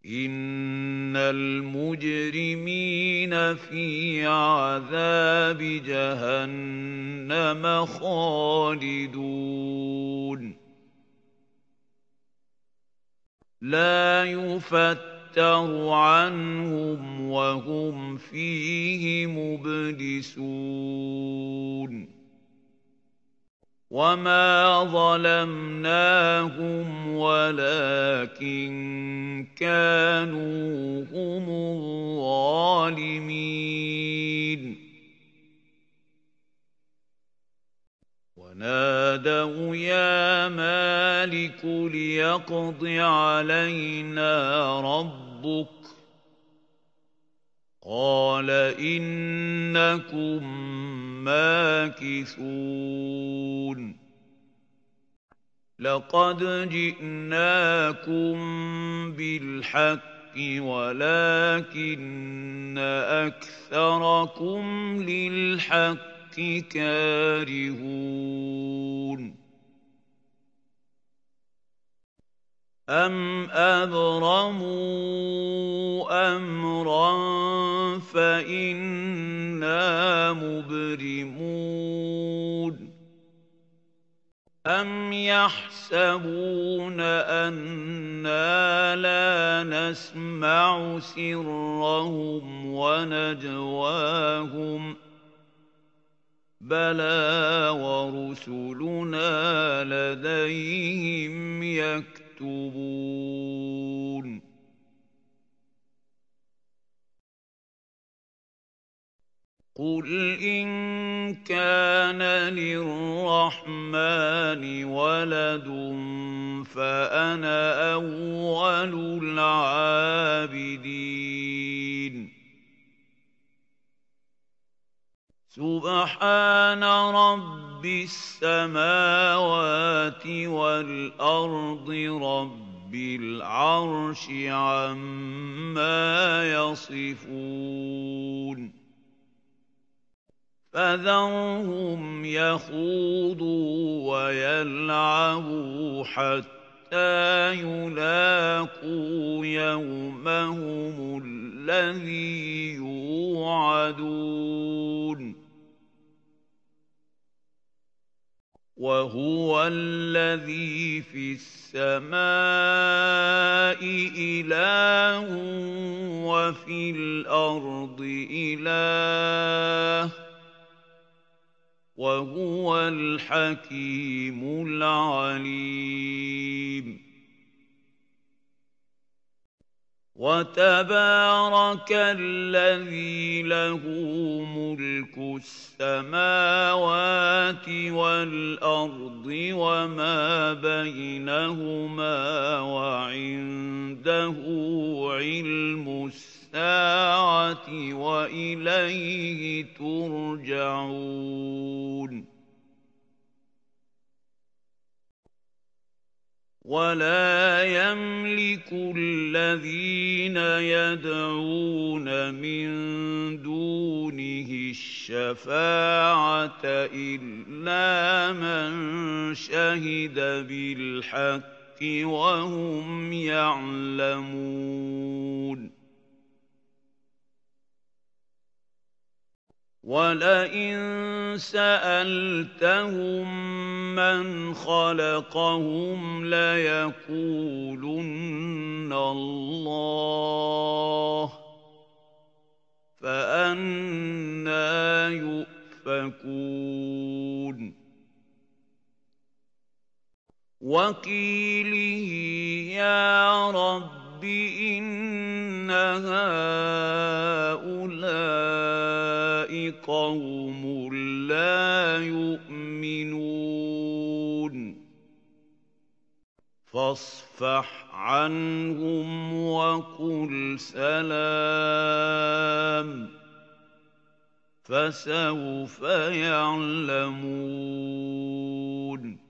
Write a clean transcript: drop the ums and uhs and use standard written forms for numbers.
إِنَّ الْمُجْرِمِينَ فِي عَذَابِ جَهَنَّمَ خَالِدُونَ لَا يُفَتَّرُ عَنْهُمْ وَهُمْ فِيهِ مُبْلِسُونَ وَمَا ظَلَمْنَاهُمْ وَلَٰكِن كَانُوا هُمُ الظَّالِمِينَ وَنَادَوْا يَا مَالِكُ لِيَقْضِ عَلَيْنَا رَبُّكَ قَالَ إِنَّكُم مَّاكِثُونَ لَقَدْ جِئْنَاكُم بِالْحَقِّ وَلَٰكِنَّ أَكْثَرَكُمْ لِلْحَقِّ كَارِهُونَ أَمْ أَبْرَمُوا أَمْرًا فَإِنَّا مُبْرِمُونَ أَمْ يَحْسَبُونَ أَنَّا لَا نَسْمَعُ سِرَّهُمْ وَنَجْوَاهُم بَلَىٰ وَرُسُلُنَا لَدَيْهِمْ يَكْتُبُونَ قُلْ إِن كَانَ لِلرَّحْمَٰنِ وَلَدٌ فَأَنَا أَوَّلُ الْعَابِدِينَ سُبْحَانَ رَبِّ السَّمَاوَاتِ وَالْأَرْضِ رَبِّ الْعَرْشِ عَمَّا يَصِفُونَ فَذَرْهُمْ يَخُوضُوا وَيَلْعَبُوا حَتَّىٰ يُلَاقُوا يَوْمَهُمُ الَّذِي يُوعَدُونَ وَهُوَ الَّذِي فِي السَّمَاءِ إِلَٰهٌ وَفِي الْأَرْضِ إِلَٰهٌ وَهُوَ الْحَكِيمُ الْعَلِيمُ وَتَبَارَكَ الَّذِي لَهُ مُلْكُ السَّمَاوَاتِ وَالْأَرْضِ وَمَا بَيْنَهُمَا وَعِندَهُ عِلْمُ السَّاعَةِ وَإِلَيْهِ تُرْجَعُونَ وَلَا يَمْلِكُ الَّذِينَ يَدْعُونَ مِن دُونِهِ الشَّفَاعَةَ إِلَّا مَن شَهِدَ بِالْحَقِّ وَهُمْ يَعْلَمُونَ وَلَئِن سَأَلْتَهُم مَّنْ خَلَقَهُمْ لَيَقُولُنَّ اللَّهُ فَأَنَّىٰ يُؤْفَكُونَ وَقِيلِهِ يَا رَبِّ إِنَّ هَٰؤُلَاءِ قَوْمٌ لَّا يُؤْمِنُونَ فَاصْفَحْ عَنْهُمْ وَقُلْ سَلَامٌ فَسَوْفَ يَعْلَمُونَ